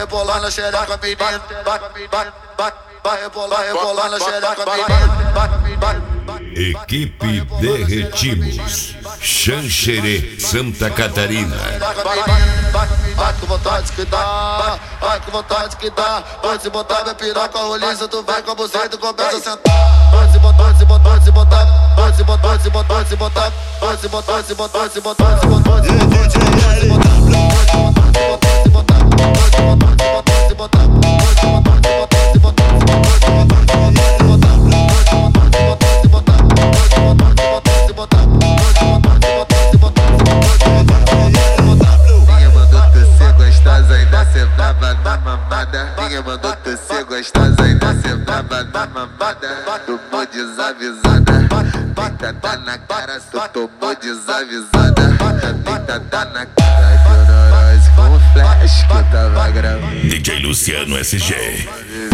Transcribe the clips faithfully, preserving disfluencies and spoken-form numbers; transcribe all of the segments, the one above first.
rebolar na xereca, menino. Vai, vai, vai, vai rebolar, rebolar na xereca, menino. Equipe Derretimos, Xanxerê, Santa Catarina. Vai, vai, vai com vontade que dá, vai com vontade que dá. Pode botar minha piroca roliça, tu vai com a buceta e começa a sentar. Pode botar, pode botar, pode botar, pode botar, pode botar, pode botar, pode botar, pode botar, pode botar, pode botar, pode Ninguém mandou tu ser gostosa, ainda cê tava na mamada. Tomou desavisada, pintada na cara, só tomou desavisada. Pintada na cara, de neurose com flash que eu tava gravando. D J Luciano S G.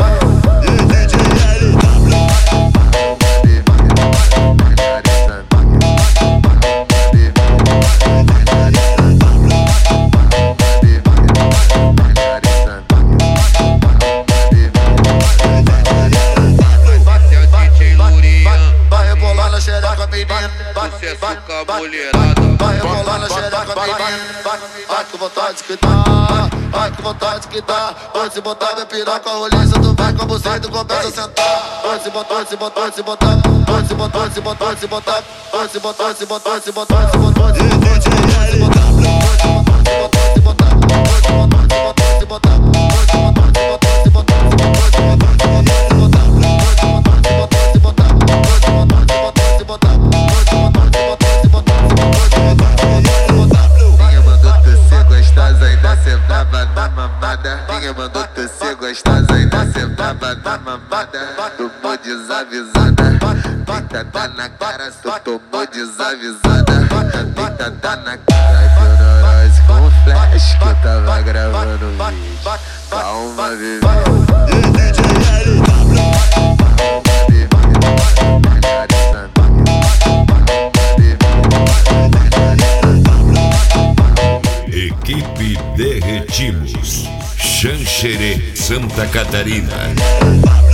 Vai, vai rebolar na xereca, menino. Vai, vai com vontade que dá, vai com vontade que dá. Pode botar minha piroca roliça, tu vai com a buceta e começa a sentar. Pode botar, pode botar, pode botar, pode botar, pode botar, pode botar, pode botar, pode botar, pode botar, pode botar, pode Ninguém mandou tu ser gostosa, ainda cê tava na mamada. Tomou desavisada, pintada na cara, só tomou desavisada. Pintada na cara, de neurose com flash que eu tava gravando vídeo. Calma, bebê. Equipe Derretimos, Xanxerê, Santa Catarina.